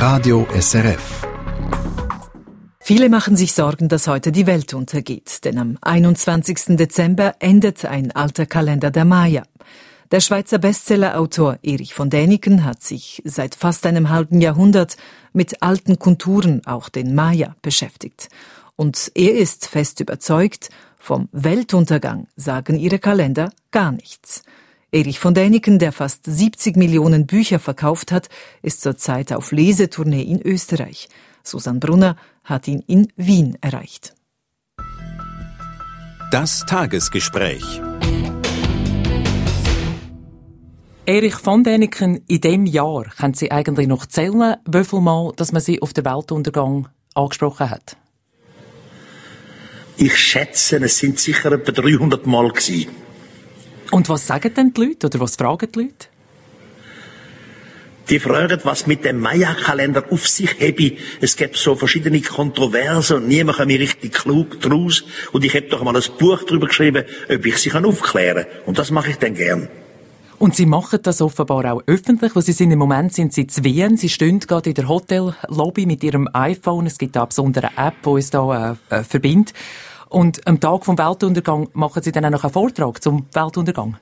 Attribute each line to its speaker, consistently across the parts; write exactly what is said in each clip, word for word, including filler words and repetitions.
Speaker 1: Radio S R F.
Speaker 2: Viele machen sich Sorgen, dass heute die Welt untergeht, denn am einundzwanzigsten Dezember endet ein alter Kalender der Maya. Der Schweizer Bestsellerautor Erich von Däniken hat sich seit fast einem halben Jahrhundert mit alten Kulturen, auch den Maya, beschäftigt. Und er ist fest überzeugt, vom Weltuntergang sagen ihre Kalender gar nichts. Erich von Däniken, der fast siebzig Millionen Bücher verkauft hat, ist zurzeit auf Lesetournee in Österreich. Susanne Brunner hat ihn in Wien erreicht.
Speaker 3: Das Tagesgespräch.
Speaker 4: Erich von Däniken, in diesem Jahr können Sie eigentlich noch zählen, wie viel Mal, dass man Sie auf den Weltuntergang angesprochen hat?
Speaker 5: Ich schätze, es sind sicher etwa dreihundert Mal gewesen.
Speaker 4: Und was sagen denn die Leute, oder was fragen die Leute?
Speaker 5: Die fragen, was mit dem Maya-Kalender auf sich habe. Es gibt so verschiedene Kontroversen und niemand kann mir richtig klug draus. Und ich habe doch mal ein Buch darüber geschrieben, ob ich sie aufklären kann. Und das mache ich dann gern.
Speaker 4: Und Sie machen das offenbar auch öffentlich, wo Sie sind im Moment sind Sie in Wien. Sie stehen gerade in der Hotellobby mit Ihrem iPhone. Es gibt da eine besondere App, die uns da äh, äh, verbindet. Und am Tag vom Weltuntergang machen Sie dann auch noch einen Vortrag zum Weltuntergang?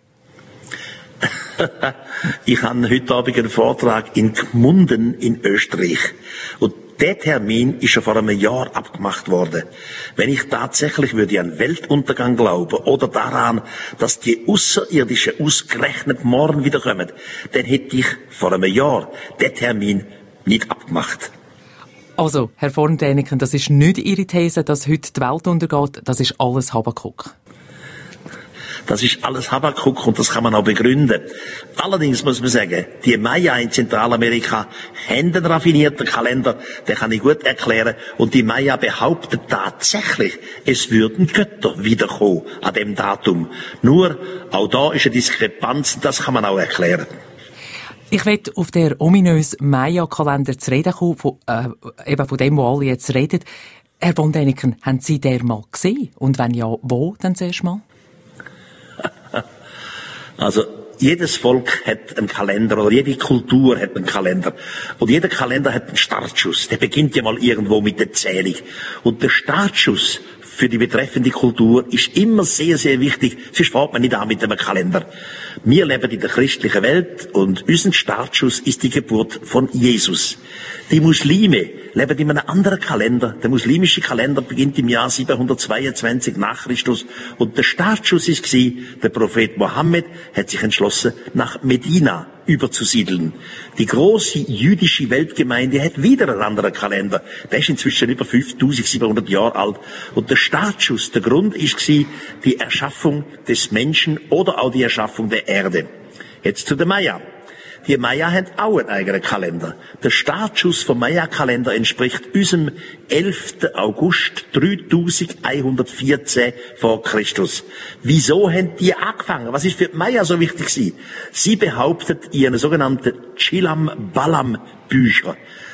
Speaker 5: Ich habe heute Abend einen Vortrag in Gmunden in Österreich. Und der Termin ist schon vor einem Jahr abgemacht worden. Wenn ich tatsächlich würde an Weltuntergang glauben oder daran, dass die Außerirdischen ausgerechnet morgen wiederkommen, dann hätte ich vor einem Jahr den Termin nicht abgemacht.
Speaker 4: Also, Herr von Däniken, das ist nicht Ihre These, dass heute die Welt untergeht, das ist alles Habakuk.
Speaker 5: Das ist alles Habakuk und das kann man auch begründen. Allerdings muss man sagen, die Maya in Zentralamerika haben einen raffinierten Kalender, den kann ich gut erklären. Und die Maya behaupten tatsächlich, es würden Götter wiederkommen an dem Datum. Nur, auch da ist eine Diskrepanz, das kann man auch erklären.
Speaker 4: Ich will auf der ominösen Maya-Kalender zu reden kommen, von, äh, eben von dem, wo alle jetzt reden. Herr von Däniken, haben Sie den mal gesehen? Und wenn ja, wo dann zuerst mal?
Speaker 5: Also, jedes Volk hat einen Kalender, oder jede Kultur hat einen Kalender. Und jeder Kalender hat einen Startschuss. Der beginnt ja mal irgendwo mit der Zählung. Und der Startschuss für die betreffende Kultur ist immer sehr, sehr wichtig. Sonst fängt man nicht an mit einem Kalender. Wir leben in der christlichen Welt und unser Startschuss ist die Geburt von Jesus. Die Muslime leben in einem anderen Kalender. Der muslimische Kalender beginnt im Jahr siebenhundertzweiundzwanzig nach Christus und der Startschuss ist gewesen, der Prophet Mohammed hat sich entschlossen, nach Medina überzusiedeln. Die große jüdische Weltgemeinde hat wieder einen anderen Kalender. Der ist inzwischen über fünftausendsiebenhundert Jahre alt. Und der Startschuss, der Grund ist gewesen, die Erschaffung des Menschen oder auch die Erschaffung der Erde. Jetzt zu der Maya. Die Maya haben auch einen eigenen Kalender. Der Startschuss vom Maya-Kalender entspricht unserem elften August dreitausendeinhundertvierzehn vor Christus. Wieso haben die angefangen? Was ist für die Maya so wichtig gewesen? Sie behauptet ihren sogenannten Chilam-Balam-Bücher.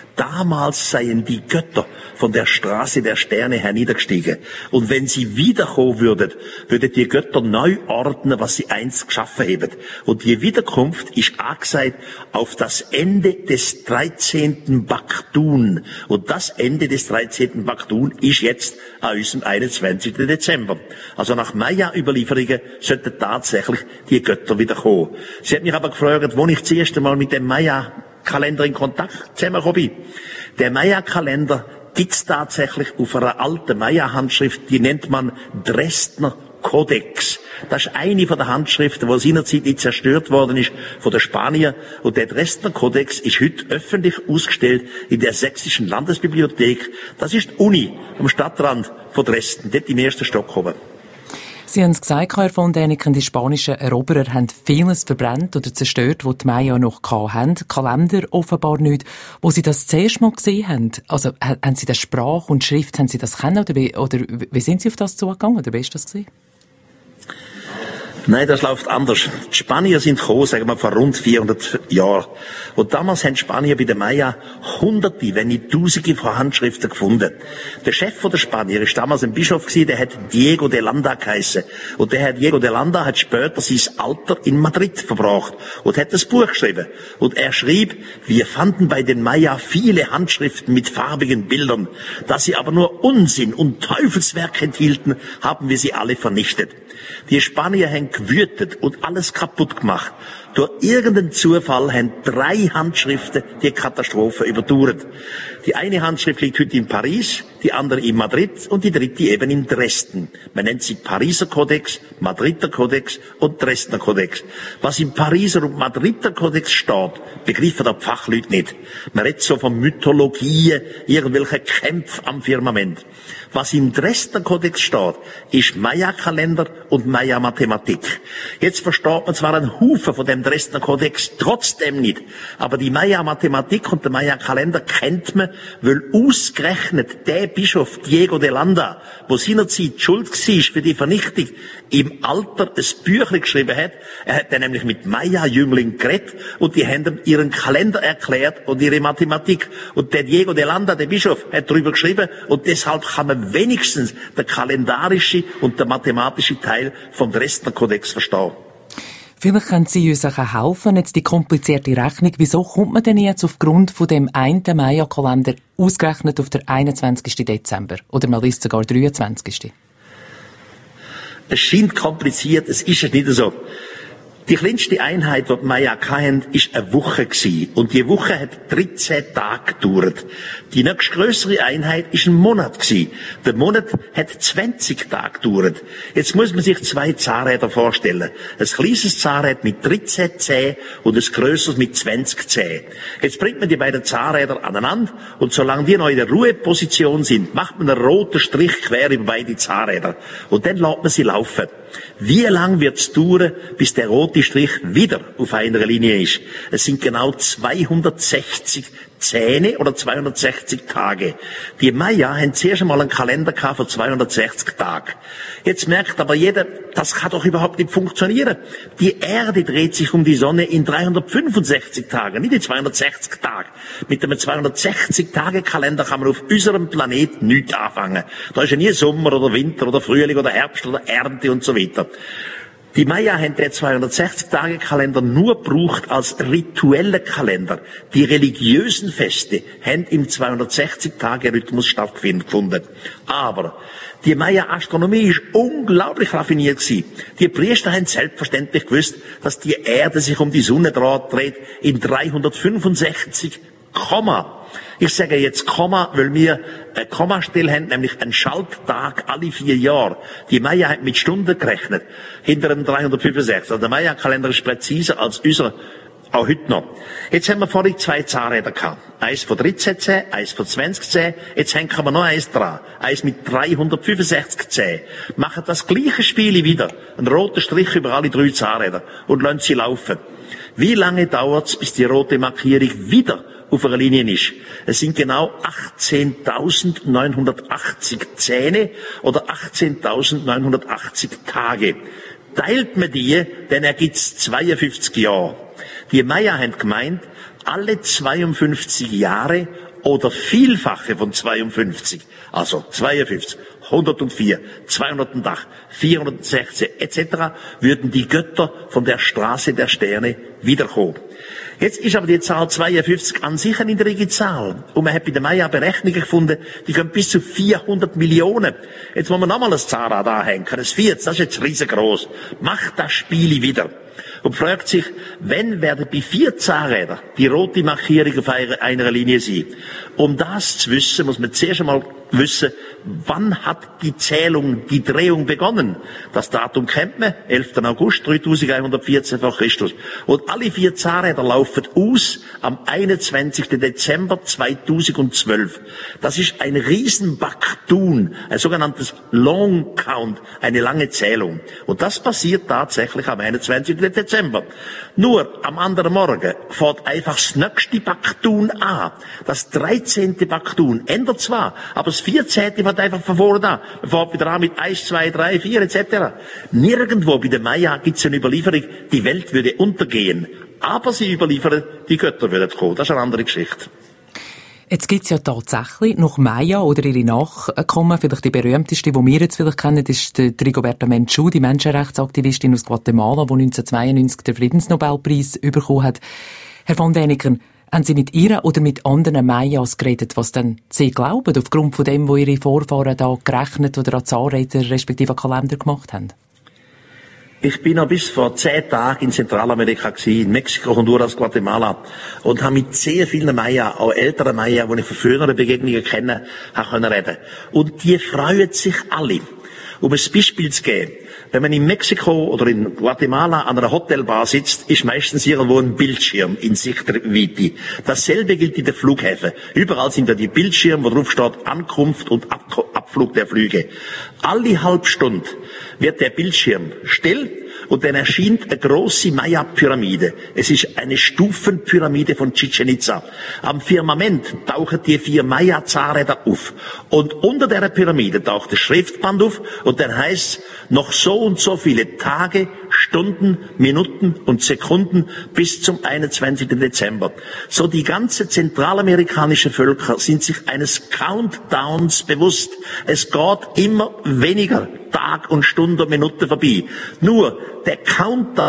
Speaker 5: Damals seien die Götter von der Straße der Sterne herniedergestiegen. Und wenn sie wiederkommen würden, würden die Götter neu ordnen, was sie einst geschaffen haben. Und die Wiederkunft ist angesagt auf das Ende des dreizehnten Baktun. Und das Ende des dreizehnten Baktun ist jetzt an unserem einundzwanzigsten Dezember. Also nach Maya-Überlieferungen sollten tatsächlich die Götter wiederkommen. Sie hat mich aber gefragt, wo ich das erste Mal mit dem Maya Kalender in Kontakt zusammengekommen bin. Der Maya-Kalender gibt's tatsächlich auf einer alten Maya-Handschrift, die nennt man Dresdner Kodex. Das ist eine von den Handschriften, die seinerzeit nicht zerstört worden ist von den Spaniern. Und der Dresdner Kodex ist heute öffentlich ausgestellt in der Sächsischen Landesbibliothek. Das ist die Uni am Stadtrand von Dresden, dort im ersten Stock oben.
Speaker 4: Sie haben es gesagt, Herr von Däniken, die spanischen Eroberer haben vieles verbrannt oder zerstört, was die Maya noch hatten. Kalender offenbar nicht. Wo Sie das zuerst mal gesehen haben, also haben Sie das Sprache und Schrift, haben Sie das kennen oder wie, oder wie sind Sie auf das zugegangen oder wie ist das gewesen?
Speaker 5: Nein, das läuft anders. Die Spanier sind gekommen, sagen wir, vor rund vierhundert Jahren. Und damals haben die Spanier bei den Maya hunderte, wenn nicht tausende von Handschriften gefunden. Der Chef von der Spanier ist damals ein Bischof gewesen, der hat Diego de Landa geheissen. Und der Herr Diego de Landa hat später sein Alter in Madrid verbracht und hat das Buch geschrieben. Und er schrieb, wir fanden bei den Maya viele Handschriften mit farbigen Bildern. Da sie aber nur Unsinn und Teufelswerk enthielten, haben wir sie alle vernichtet. Die Spanier haben gewütet und alles kaputt gemacht. Durch irgendeinen Zufall haben drei Handschriften die Katastrophe überdauert. Die eine Handschrift liegt heute in Paris, die andere in Madrid und die dritte eben in Dresden. Man nennt sie Pariser Kodex, Madrider Kodex und Dresdner Kodex. Was im Pariser und Madrider Kodex steht, begreifen die Fachleute nicht. Man redet so von Mythologien, irgendwelche Kämpfe am Firmament. Was im Dresdner Kodex steht, ist Maya-Kalender und Maya-Mathematik. Jetzt versteht man zwar einen Haufen von dem Dresdner Kodex trotzdem nicht, aber die Maya-Mathematik und der Maya-Kalender kennt man, weil ausgerechnet der Bischof Diego de Landa, wo seinerzeit schuld war für die Vernichtung, im Alter ein Büchlein geschrieben hat. Er hat dann nämlich mit Maya-Jünglingen geredet und die haben ihm ihren Kalender erklärt und ihre Mathematik. Und der Diego de Landa, der Bischof, hat darüber geschrieben und deshalb kann man wenigstens der kalendarische und der mathematische Teil vom Dresdner Kodex verstehen.
Speaker 4: Vielleicht können Sie uns auch helfen, jetzt die komplizierte Rechnung. Wieso kommt man denn jetzt aufgrund von dem einen Maya-Kalender ausgerechnet auf den einundzwanzigsten Dezember? Oder man liest sogar dreiundzwanzigsten
Speaker 5: Es scheint kompliziert, es ist nicht so. Die kleinste Einheit, die die Maya hatten, war eine Woche gewesen. Und die Woche hat dreizehn Tage gedauert. Die nächstgrössere Einheit war ein Monat gewesen. Der Monat hat zwanzig Tage gedauert. Jetzt muss man sich zwei Zahnräder vorstellen. Ein kleines Zahnrad mit dreizehn Zähnen und ein grösseres mit zwanzig Zähnen. Jetzt bringt man die beiden Zahnräder aneinander und solange die noch in der Ruheposition sind, macht man einen roten Strich quer über beide Zahnräder. Und dann lässt man sie laufen. Wie lang wird es dauern, bis der rote Strich wieder auf einer Linie ist? Es sind genau zweihundertsechzig Zähne oder zweihundertsechzig Tage. Die Maya haben zuerst einmal einen Kalender gehabt von zweihundertsechzig Tagen. Jetzt merkt aber jeder, das kann doch überhaupt nicht funktionieren. Die Erde dreht sich um die Sonne in dreihundertfünfundsechzig Tagen, nicht in zweihundertsechzig Tagen. Mit einem zweihundertsechzig-Tage-Kalender kann man auf unserem Planeten nichts anfangen. Da ist ja nie Sommer oder Winter oder Frühling oder Herbst oder Ernte und so weiter. Die Maya haben den zweihundertsechzig-Tage-Kalender nur gebraucht als ritueller Kalender. Die religiösen Feste haben im zweihundertsechzig-Tage-Rhythmus stattgefunden. Aber die Maya-Astronomie ist unglaublich raffiniert gewesen. Die Priester haben selbstverständlich gewusst, dass die Erde sich um die Sonne dreht in dreihundertfünfundsechzig Komma. Ich sage jetzt Komma, weil wir eine Kommastelle haben, nämlich einen Schalttag alle vier Jahre. Die Maya haben mit Stunden gerechnet, hinter dem dreihundertfünfundsechzig. Also der Maya-Kalender ist präziser als unser, auch heute noch. Jetzt haben wir vorhin zwei Zahnräder gehabt. Eins von dreizehn Zähnen, eins von zwanzig Zähnen. Jetzt hängen wir noch eins dran. Eins mit dreihundertfünfundsechzig Zähnen. Machen das gleiche Spiel wieder. Ein roter Strich über alle drei Zahnräder. Und lassen sie laufen. Wie lange dauert es, bis die rote Markierung wieder auf einer Linie ist? Es sind genau achtzehntausendneunhundertachtzig Zähne oder achtzehntausendneunhundertachtzig Tage. Teilt man die, dann ergibt es zweiundfünfzig Jahre. Die Maya haben gemeint, alle zweiundfünfzig Jahre oder Vielfache von zweiundfünfzig, also zweiundfünfzig, hundertvier, zweihundertacht, vierhundertsechzehn et cetera, würden die Götter von der Straße der Sterne wiederkommen. Jetzt ist aber die Zahl zweiundfünfzig an sich eine niedrige Zahl. Und man hat bei der Maya Berechnungen gefunden, die gehen bis zu vierhundert Millionen. Jetzt muss man nochmal ein Zahnrad anhängen, ein vierzig, das ist jetzt riesengroß. Macht das Spiel wieder. Und fragt sich, wenn werden bei vier Zahnrädern die rote Markierung auf einer Linie sein? Um das zu wissen, muss man zuerst einmal wissen, wann hat die Zählung, die Drehung begonnen. Das Datum kennt man, elften August dreitausendeinhundertvierzehn vor Christus. Und alle vier Zahnräder laufen aus am einundzwanzigsten Dezember zweitausendzwölf. Das ist ein Riesenbaktun, ein sogenanntes Long Count, eine lange Zählung. Und das passiert tatsächlich am einundzwanzigsten Dezember. Nur am anderen Morgen fährt einfach das nächste Baktun an. Das dreizehnte Baktun ändert zwar, aber das vierzehnte fängt einfach von vorne an. Man fängt wieder an mit eins, zwei, drei, vier et cetera. Nirgendwo bei den Maya gibt es eine Überlieferung, die Welt würde untergehen. Aber sie überliefern, die Götter würden kommen. Das ist eine andere Geschichte.
Speaker 4: Jetzt gibt's ja tatsächlich noch Maya oder ihre Nachkommen, vielleicht die berühmteste, die wir jetzt vielleicht kennen, ist die Rigoberta Menchú, die Menschenrechtsaktivistin aus Guatemala, die neunzehnhundertzweiundneunzig den Friedensnobelpreis bekommen hat. Herr von Däniken, haben Sie mit ihr oder mit anderen Mayas geredet, was denn sie glauben, aufgrund von dem, wo ihre Vorfahren da gerechnet oder an Zahlräder respektive an Kalender gemacht haben?
Speaker 5: Ich bin noch bis vor zehn Tagen in Zentralamerika gewesen, in Mexiko, Honduras, Guatemala, und habe mit sehr vielen Maya, auch älteren Maya, die ich von früheren Begegnungen kenne, habe können reden. Und die freuen sich alle. Um ein Beispiel zu geben: Wenn man in Mexiko oder in Guatemala an einer Hotelbar sitzt, ist meistens irgendwo ein Bildschirm in Sichtweite. Dasselbe gilt in den Flughäfen. Überall sind da die Bildschirme, wo drauf steht Ankunft und Abflug der Flüge. Alle halbe Stunde wird der Bildschirm still und dann erscheint eine grosse Maya-Pyramide. Es ist eine Stufenpyramide von Chichen Itza. Am Firmament tauchen die vier Maya-Zahnräder auf. Und unter der Pyramide taucht das Schriftband auf und dann heißt noch so und so viele Tage, Stunden, Minuten und Sekunden bis zum einundzwanzigsten Dezember. So die ganze zentralamerikanische Völker sind sich eines Countdowns bewusst. Es geht immer weniger Tag und Stunde und Minute vorbei. Nur der Countdown,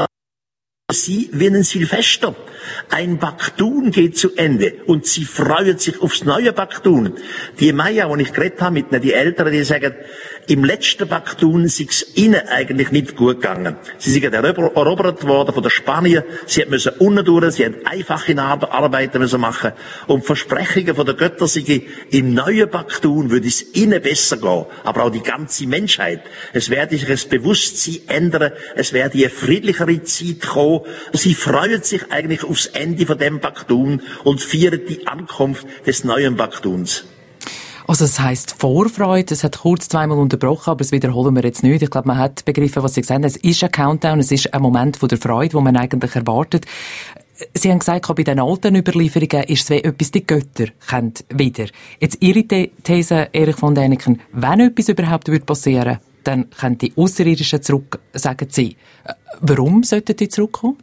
Speaker 5: sie wie ein Silvester. Ein Baktun geht zu Ende und sie freuen sich aufs neue Baktun. Die Maya, die ich geredet habe, mit die Älteren, die sagen, im letzten Baktun ist es ihnen eigentlich nicht gut gegangen. Sie sind erobert worden von den Spaniern, sie müssen unten durch, sie haben einfache Arbeiten müssen machen und Versprechungen von den Göttern sind, im neuen Baktun würde es ihnen besser gehen, aber auch die ganze Menschheit. Es werde sich das Bewusstsein ändern, es werde eine friedlichere Zeit kommen. Sie freuen sich eigentlich aufs Ende von dem Baktun und feiern die Ankunft des neuen Baktuns.
Speaker 4: Also es heisst Vorfreude, es hat kurz zweimal unterbrochen, aber das wiederholen wir jetzt nicht. Ich glaube, man hat begriffen, was Sie gesagt haben. Es ist ein Countdown, es ist ein Moment von der Freude, wo man eigentlich erwartet. Sie haben gesagt, bei den alten Überlieferungen ist es wie etwas, die Götter können wieder. Jetzt Ihre These, Erich von Däniken, wenn etwas überhaupt passieren würde, dann können die Außerirdischen zurück, sagen Sie. Warum sollten die zurückkommen?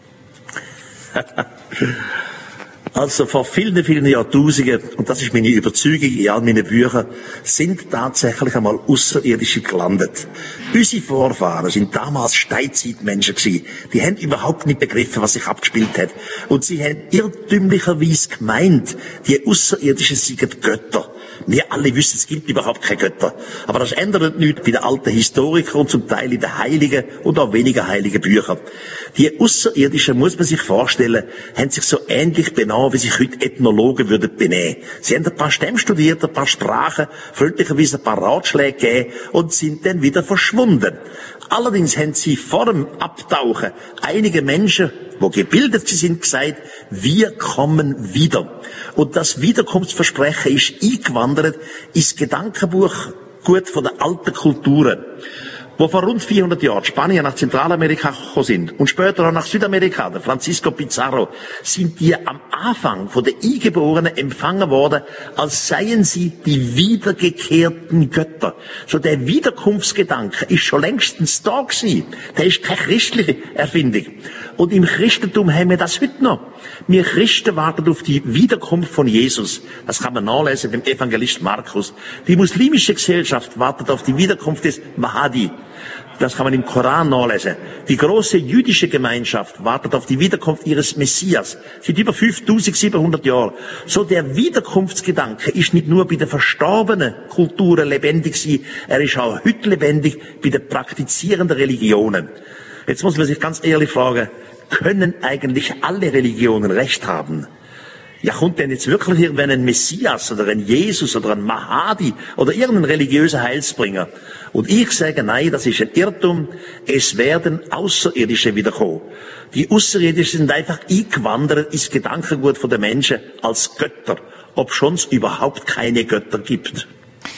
Speaker 5: Also vor vielen, vielen Jahrtausenden, und das ist meine Überzeugung in all meinen Büchern, sind tatsächlich einmal Außerirdische gelandet. Unsere Vorfahren sind damals Steinzeitmenschen gewesen. Die haben überhaupt nicht begriffen, was sich abgespielt hat. Und sie haben irrtümlicherweise gemeint, die Außerirdischen seien Götter. Wir alle wissen, es gibt überhaupt keine Götter. Aber das ändert nichts bei den alten Historikern und zum Teil in den heiligen und auch weniger heiligen Büchern. Die Außerirdischen, muss man sich vorstellen, haben sich so ähnlich benommen, wie sich heute Ethnologen würden benehmen. Sie haben ein paar Stämme studiert, ein paar Sprachen, freundlicherweise ein paar Ratschläge gegeben und sind dann wieder verschwunden. Allerdings haben sie vor dem Abtauchen einige Menschen, die gebildet sind, gesagt, wir kommen wieder. Und das Wiederkunftsversprechen ist eingewandert ins Gedankenbuch gut von den alten Kulturen, wo vor rund vierhundert Jahren Spanier nach Zentralamerika gekommen sind und später auch nach Südamerika, der Francisco Pizarro, sind die am Anfang von den Eingeborenen empfangen worden, als seien sie die wiedergekehrten Götter. So der Wiederkunftsgedanke ist schon längstens da gewesen. Der ist keine christliche Erfindung. Und im Christentum haben wir das heute noch. Wir Christen warten auf die Wiederkunft von Jesus. Das kann man nachlesen beim Evangelist Markus. Die muslimische Gesellschaft wartet auf die Wiederkunft des Mahdi. Das kann man im Koran nachlesen. Die große jüdische Gemeinschaft wartet auf die Wiederkunft ihres Messias. Seit über fünftausendsiebenhundert Jahren. So der Wiederkunftsgedanke ist nicht nur bei den verstorbenen Kulturen lebendig gewesen, er ist auch heute lebendig bei den praktizierenden Religionen. Jetzt muss man sich ganz ehrlich fragen, können eigentlich alle Religionen Recht haben? Ja, kommt denn jetzt wirklich irgendwann ein Messias oder ein Jesus oder ein Mahdi oder irgendein religiöser Heilsbringer? Und ich sage, nein, das ist ein Irrtum. Es werden Außerirdische wiederkommen. Die Außerirdischen sind einfach eingewandert ins Gedankengut von den Menschen als Götter, obschon es überhaupt keine Götter gibt.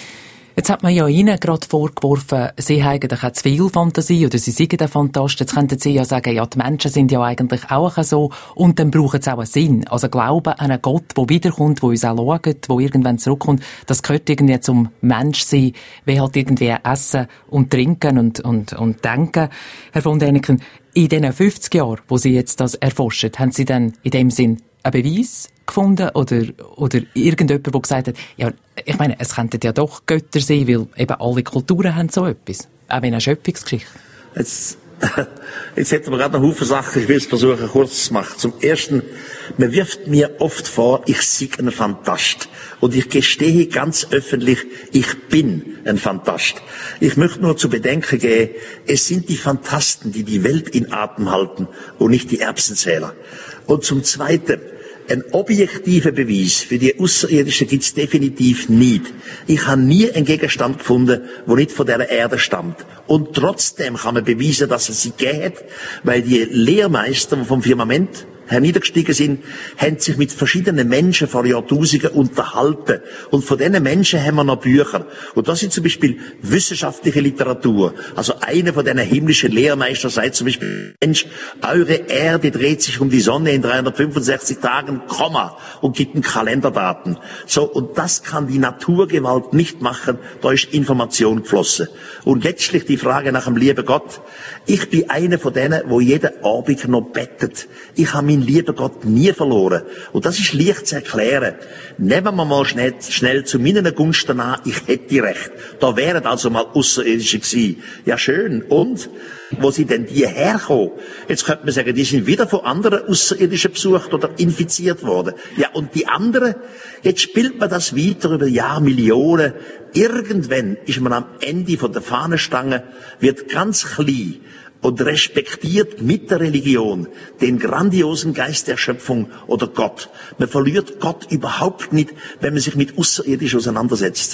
Speaker 4: Jetzt hat man ja Ihnen gerade vorgeworfen, Sie haben auch zu viel Fantasie oder Sie seien ein Fantast. Jetzt könnten Sie ja sagen, ja, die Menschen sind ja eigentlich auch so und dann brauchen sie auch einen Sinn. Also Glauben an einen Gott, der wiederkommt, der uns auch schaut, der irgendwann zurückkommt, das gehört irgendwie zum Menschsein, wie halt irgendwie Essen und Trinken und, und, und Denken. Herr von Däniken, in diesen fünfzig Jahren, wo Sie jetzt das erforschen, haben Sie dann in dem Sinn einen Beweis gefunden oder, oder irgendjemand, der gesagt hat, ja, ich meine, es könnten ja doch Götter sein, weil eben alle Kulturen haben so etwas. Auch in einer Schöpfungsgeschichte.
Speaker 5: Jetzt, jetzt hätten wir gerade einen Haufen Sachen, ich will es versuchen kurz zu machen. Zum Ersten, man wirft mir oft vor, ich sei ein Fantast. Und ich gestehe ganz öffentlich, ich bin ein Fantast. Ich möchte nur zu bedenken geben, es sind die Fantasten, die die Welt in Atem halten und nicht die Erbsenzähler. Und zum Zweiten, ein objektiver Beweis für die Außerirdischen gibt's definitiv nicht. Ich habe nie einen Gegenstand gefunden, der nicht von dieser Erde stammt. Und trotzdem kann man beweisen, dass es sie gegeben hat, weil die Lehrmeister, die vom Firmament herniedergestiegen sind, haben sich mit verschiedenen Menschen vor Jahrtausenden unterhalten. Und von diesen Menschen haben wir noch Bücher. Und das sind zum Beispiel wissenschaftliche Literatur. Also einer von diesen himmlischen Lehrmeistern sagt zum Beispiel, Mensch, eure Erde dreht sich um die Sonne in dreihundertfünfundsechzig Tagen, Komma, und gibt einen Kalenderdaten. So, und das kann die Naturgewalt nicht machen. Da ist Information geflossen. Und letztlich die Frage nach dem lieben Gott. Ich bin einer von denen, wo jeden Abend noch bettet. Ich habe meinen lieben Gott nie verloren. Und das ist leicht zu erklären. Nehmen wir mal schnell, schnell zu meinen Gunsten an, ich hätte recht. Da wären also mal Außerirdische gewesen. Ja, schön. Und? Wo sind denn die herkommen? Jetzt könnte man sagen, die sind wieder von anderen Außerirdischen besucht oder infiziert worden. Ja, und die anderen? Jetzt spielt man das weiter über Jahrmillionen. Irgendwann ist man am Ende von der Fahnenstange, wird ganz klein und respektiert mit der Religion den grandiosen Geist der Schöpfung oder Gott. Man verliert Gott überhaupt nicht, wenn man sich mit Außerirdisch auseinandersetzt.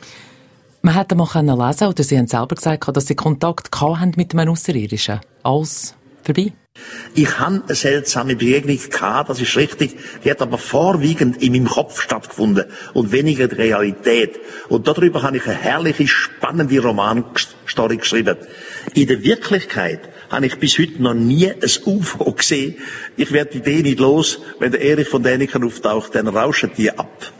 Speaker 4: Man hätte mal lesen können, oder Sie haben selber gesagt, dass Sie Kontakt haben mit einem Außerirdischen. Alles vorbei?
Speaker 5: Ich habe eine seltsame Begegnung gehabt, das ist richtig. Die hat aber vorwiegend in meinem Kopf stattgefunden und weniger in der Realität. Und darüber habe ich eine herrliche, spannende Romanstory geschrieben. In der Wirklichkeit habe ich bis heute noch nie ein U F O gesehen. Ich werde die Idee nicht los. Wenn der Erich von Däniken auftaucht, dann rauschen die ab.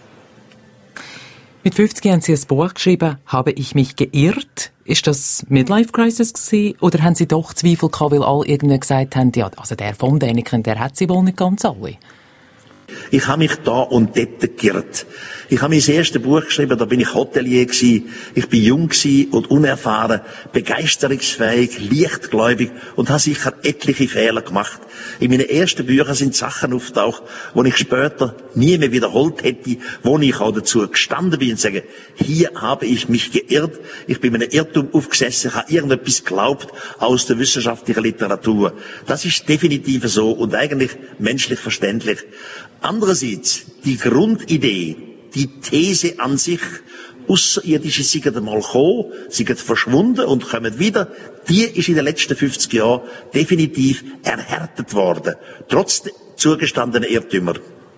Speaker 4: Mit fünfzig haben Sie ein Buch geschrieben, «Habe ich mich geirrt?» Ist das Midlife-Crisis gewesen? Oder haben Sie doch Zweifel gehabt, weil alle irgendwie gesagt haben, ja, also der von Däniken, der hat sie wohl nicht ganz alle?
Speaker 5: Ich habe mich da und dort geirrt. Ich habe mein erstes Buch geschrieben, da bin ich Hotelier gewesen. Ich bin jung gewesen und unerfahren, begeisterungsfähig, leichtgläubig und habe sicher etliche Fehler gemacht. In meinen ersten Büchern sind Sachen auftaucht, die ich später nie mehr wiederholt hätte, wo ich auch dazu gestanden bin und sage, hier habe ich mich geirrt, ich bin mit einem Irrtum aufgesessen, ich habe irgendetwas geglaubt aus der wissenschaftlichen Literatur. Das ist definitiv so und eigentlich menschlich verständlich. Andererseits, die Grundidee, die These an sich, Außerirdische sind einmal gekommen, sind verschwunden und kommen wieder, die ist in den letzten fünfzig Jahren definitiv erhärtet worden. Trotz zugestandener Irrtümer.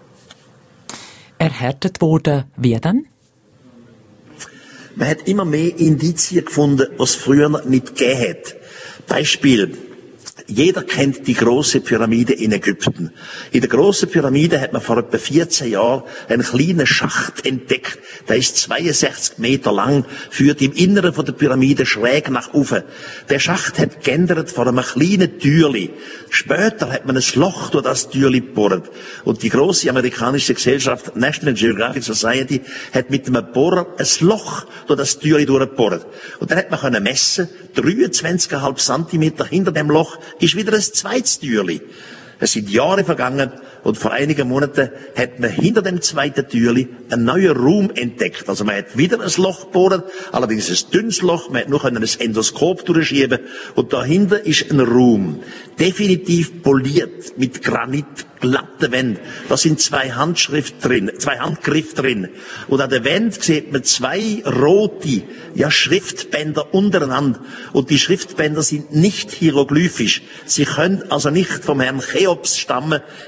Speaker 4: Erhärtet worden, wie denn?
Speaker 5: Man hat immer mehr Indizien gefunden, was es früher nicht gegeben hat. Beispiel. Jeder kennt die große Pyramide in Ägypten. In der großen Pyramide hat man vor etwa vierzehn Jahren einen kleinen Schacht entdeckt. Der ist zweiundsechzig Meter lang, führt im Inneren von der Pyramide schräg nach oben. Der Schacht hat geändert vor einem kleinen Türli. Später hat man ein Loch durch das Türli gebohrt. Und die große amerikanische Gesellschaft National Geographic Society hat mit einem Bohrer ein Loch durch das Türli durchgebohrt. Und dann hat man können messen, dreiundzwanzig Komma fünf Zentimeter hinter dem Loch ist wieder ein zweites Türli. Es sind Jahre vergangen und vor einigen Monaten hat man hinter dem zweiten Türli einen neuen Raum entdeckt. Also man hat wieder ein Loch gebohrt, allerdings ein dünnes Loch, man hat nur ein Endoskop durchschieben und dahinter ist ein Raum, definitiv poliert mit Granit, glatte Wände. Da sind zwei Handschrift drin, zwei Handgriffe drin. Und an der Wand sieht man zwei rote, ja, Schriftbänder untereinander. Und die Schriftbänder sind nicht hieroglyphisch. Sie können also nicht vom Herrn Cheops stammen. Cheops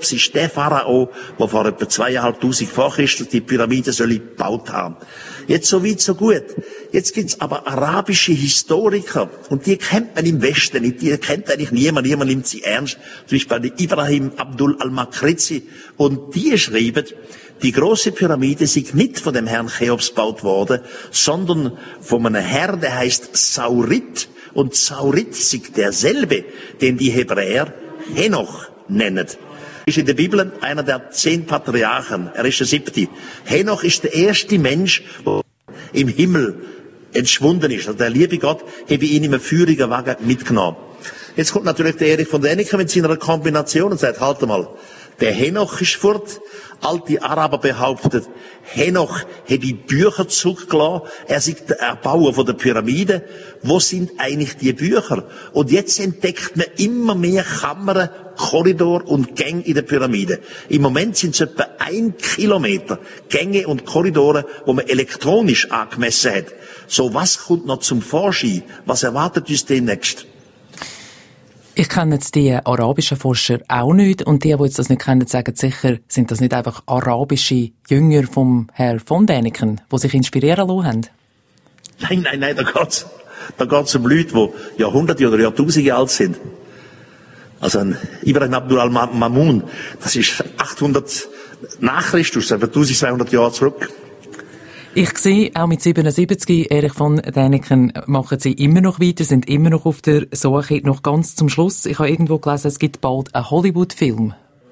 Speaker 5: Cheops ist der Pharao, der vor etwa zweieinhalbtausend vor Christus die Pyramide soll gebaut haben. Jetzt so weit, so gut. Jetzt gibt's aber arabische Historiker, und die kennt man im Westen nicht, die kennt eigentlich niemand, niemand nimmt sie ernst. Zum Beispiel Ibrahim Abdul al-Makrizi, und die schreiben, die große Pyramide sei nicht von dem Herrn Cheops gebaut worden, sondern von einem Herrn, der heißt Saurit, und Saurit sei derselbe, den die Hebräer Henoch nennen. Ist in der Bibel einer der zehn Patriarchen. Er ist der siebte. Henoch ist der erste Mensch, der im Himmel entschwunden ist. Also der liebe Gott habe ihn in einem feurigen Wagen mitgenommen. Jetzt kommt natürlich der Erich von Däniken mit seiner Kombination und sagt, halt mal, der Henoch ist fort. Alte Araber behaupten, Henoch habe Bücher zurückgelassen. Er sei der Erbauer von der Pyramide. Wo sind eigentlich die Bücher? Und jetzt entdeckt man immer mehr Kammern, Korridor und Gänge in der Pyramide. Im Moment sind es etwa ein Kilometer Gänge und Korridore, wo man elektronisch angemessen hat. So, was kommt noch zum Vorschein? Was erwartet uns demnächst?
Speaker 4: Ich kenne jetzt die arabischen Forscher auch nicht, und die, die jetzt das nicht kennen, sagen sicher, sind das nicht einfach arabische Jünger vom Herrn von Däniken, die sich inspirieren lassen haben?
Speaker 5: Nein, nein, nein, da geht's, da geht's um Leute, die Jahrhunderte oder Jahrtausende alt sind. Also ein Ibrahim Abdul al-Mamun, das ist achthundert nach Christus, etwa eintausendzweihundert Jahre zurück.
Speaker 4: Ich sehe, auch mit siebenundsiebzig, Erich von Däniken, machen Sie immer noch weiter, sind immer noch auf der Suche. Noch ganz zum Schluss, ich habe irgendwo gelesen, es gibt bald einen Hollywood-Film.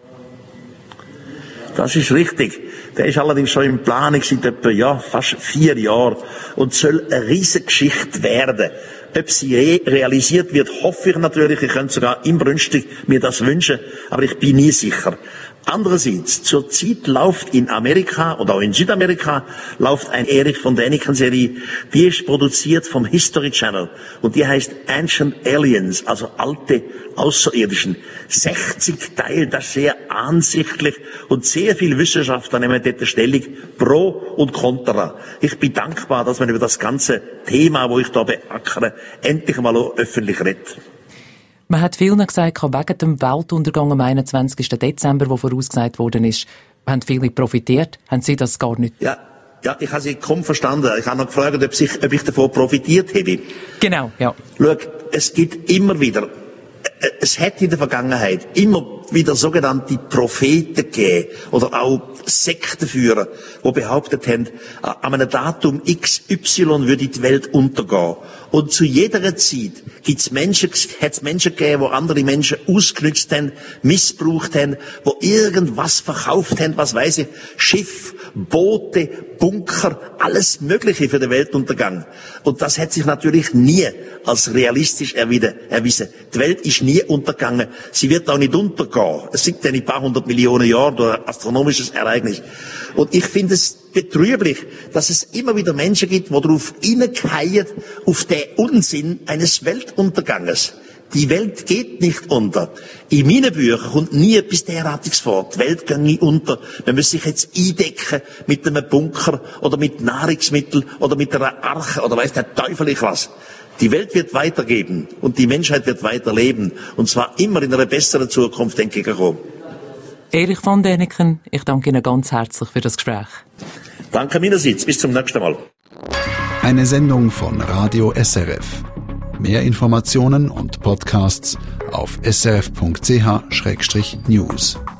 Speaker 5: Das ist richtig. Der ist allerdings schon in Planung seit etwa, ja, fast vier Jahren und soll eine riesige Geschichte werden. Ob sie re- realisiert wird, hoffe ich natürlich. Ich könnte sogar inbrünstig mir das wünschen, aber ich bin nie sicher. Andererseits, zurzeit läuft in Amerika und auch in Südamerika läuft ein Erich von Däniken Serie, die ist produziert vom History Channel und die heißt Ancient Aliens, also alte Außerirdischen. sechzig Teile, das ist sehr ansichtlich und sehr viele Wissenschaftler nehmen dort Stellung pro und contra. Ich bin dankbar, dass man über das ganze Thema, wo ich da beackere, endlich mal öffentlich redet.
Speaker 4: Man hat vielen gesagt, wegen dem Weltuntergang am einundzwanzigsten Dezember, der vorausgesagt worden ist, haben viele profitiert. Haben Sie das gar nicht?
Speaker 5: Ja, ja, ich habe Sie kaum verstanden. Ich habe noch gefragt, ob, sich, ob ich davon profitiert habe.
Speaker 4: Genau, ja.
Speaker 5: Schau, es gibt immer wieder, es hat in der Vergangenheit immer wieder sogenannte Propheten gegeben oder auch Sektenführer, die behauptet haben, an einem Datum X Y würde die Welt untergehen. Und zu jeder Zeit gibt's Menschen, hat's Menschen gegeben, die andere Menschen ausgenutzt haben, missbraucht haben, die irgendwas verkauft haben, was weiß ich, Schiff, Boote, Bunker, alles Mögliche für den Weltuntergang. Und das hat sich natürlich nie als realistisch erwiesen. Die Welt ist nie untergegangen. Sie wird auch nicht untergehen. Es sind ja ein paar hundert Millionen Jahre durch ein astronomisches Ereignis. Und ich finde es betrüblich, dass es immer wieder Menschen gibt, die darauf hineingehen, auf den Unsinn eines Weltunterganges. Die Welt geht nicht unter. In meinen Büchern kommt nie etwas derartiges vor. Die Welt geht nie unter. Man muss sich jetzt eindecken mit einem Bunker oder mit Nahrungsmitteln oder mit einer Arche oder weiss der Teufel ich was. Die Welt wird weitergeben und die Menschheit wird weiterleben. Und zwar immer in einer besseren Zukunft, denke ich auch.
Speaker 4: Erich von Däniken, ich danke Ihnen ganz herzlich für das Gespräch.
Speaker 5: Danke meinerseits. Bis zum nächsten Mal.
Speaker 3: Eine Sendung von Radio S R F. Mehr Informationen und Podcasts auf s r f punkt c h schrägstrich news.